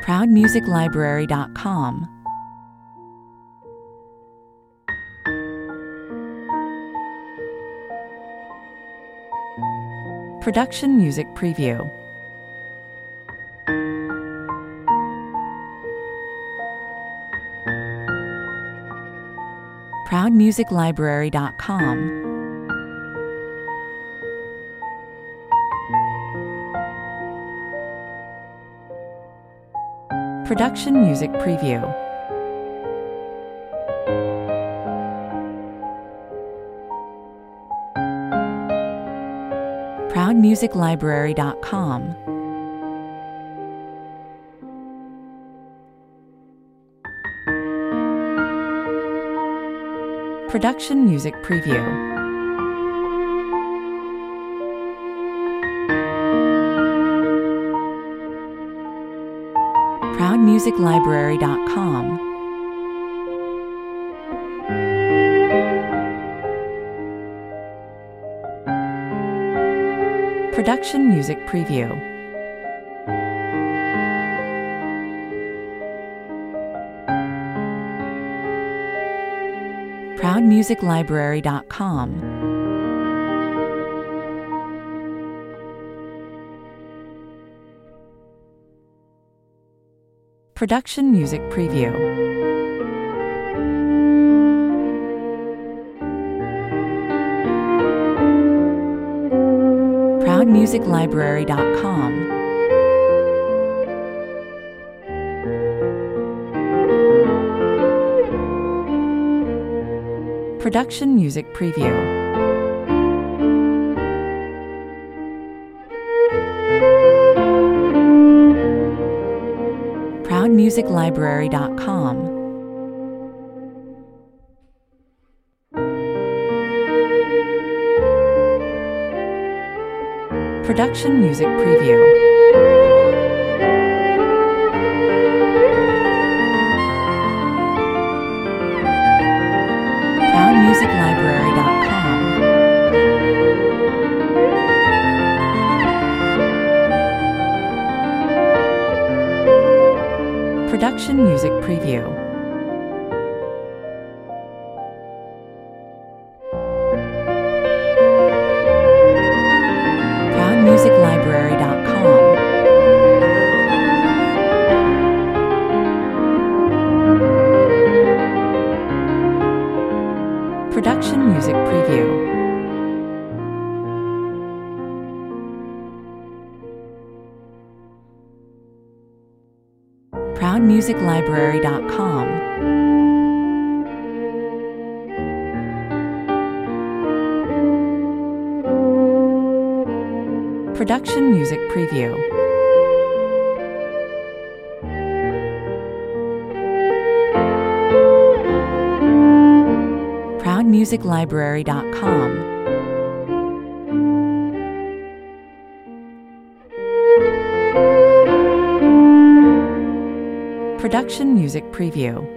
ProudMusicLibrary.com. Production Music Preview. ProudMusicLibrary.com. Production Music Preview. ProudMusicLibrary.com. Production Music Preview. ProudMusicLibrary.com. Production Music Preview. ProudMusicLibrary.com. Production Music Preview. ProudMusicLibrary.com. Production Music Preview. ProudMusicLibrary.com. Production Music Preview. ProudMusicLibrary.com. Production Music Preview. ProudMusicLibrary.com. Production Music Preview. ProudMusicLibrary.com. Production Music Preview. ProudMusicLibrary.com. Production Music Preview.